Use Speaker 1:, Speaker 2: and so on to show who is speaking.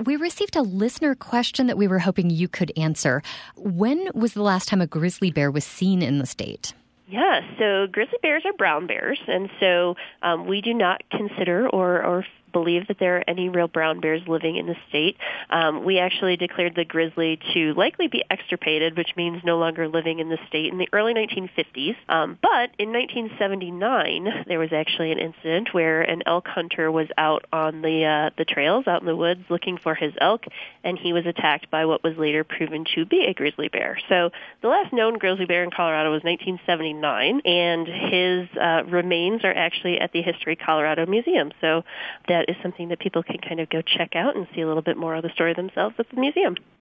Speaker 1: we received a listener question that we were hoping you could answer. When was the last time a grizzly bear was seen in the state?
Speaker 2: Yeah, so grizzly bears are brown bears, and so we do not consider or believe that there are any real brown bears living in the state. We actually declared the grizzly to likely be extirpated, which means no longer living in the state, in the early 1950s. But in 1979, there was actually an incident where an elk hunter was out on the trails, out in the woods, looking for his elk, and he was attacked by what was later proven to be a grizzly bear. So the last known grizzly bear in Colorado was 1979, and his remains are actually at the History Colorado Museum. So that is something that people can kind of go check out and see a little bit more of the story themselves at the museum.